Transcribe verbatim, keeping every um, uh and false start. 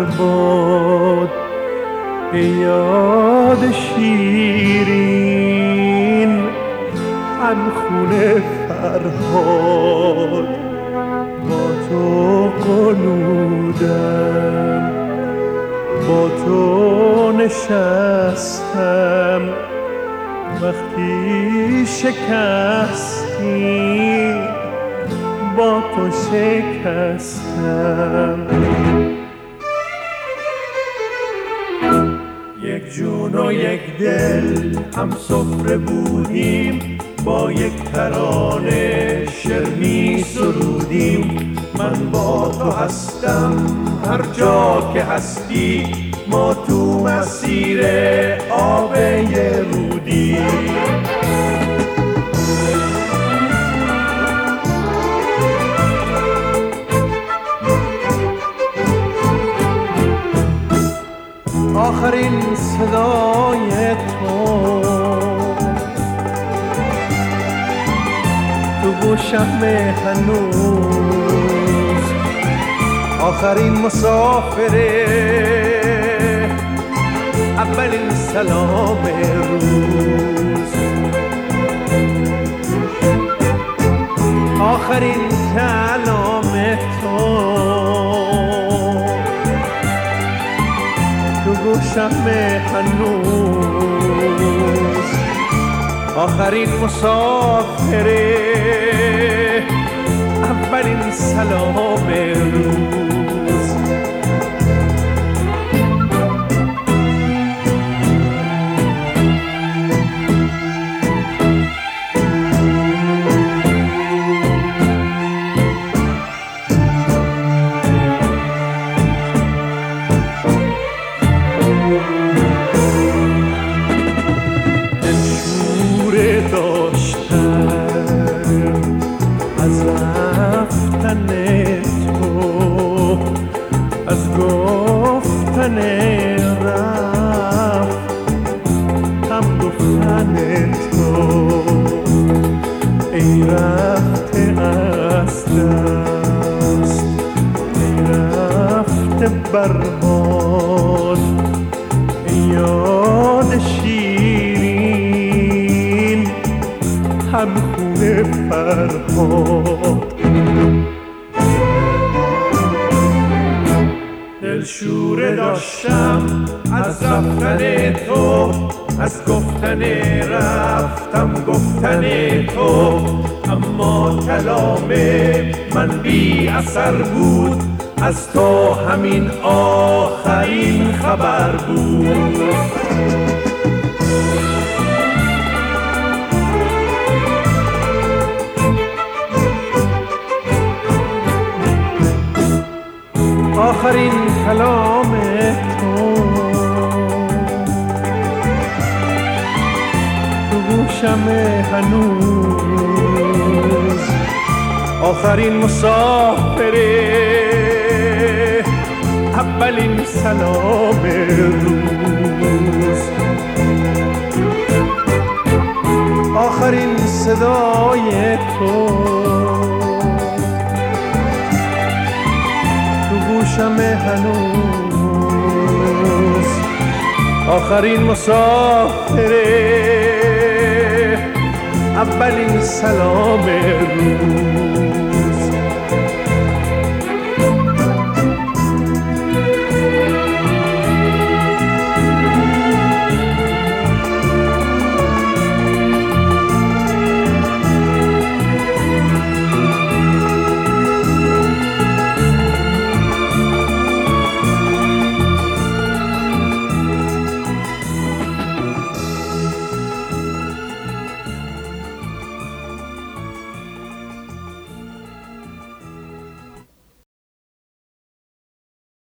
باد، ای یاد شیرین همخون فرهاد. با تو قنودم، با تو نشستم، وقتی شکستی با تو شکستم. یک جون و یک دل هم سفره بودیم، با یک ترانه شعر می سرودیم. من با تو هستم هر جا که هستی، ما تو مسیر آب رودی. آخرین صدای تو تو گوشم هنوز، آخرین مسافره، اولین سلام روز. آخرین کلام تو تو گوشم هنوز، آخرین مسافره، اولین سلام روز. از رفتن تو، از گفتن رفت، هم گفتن تو. ای رفته از دست، ای رفته برباد، ای یاد شیرین همخون فرهاد. دلشوره داشتم از رفتن تو، از گفتن رفتم گفتن تو. اما کلام من بی اثر بود، از تو همین آخرین خبر بود. آخرین کلام تو تو گوشم هنوز، آخرین مسافره، اولین سلام روز. آخرین صدای تو گوشم هنوز، آخرین مسافره، اولین سلام روز.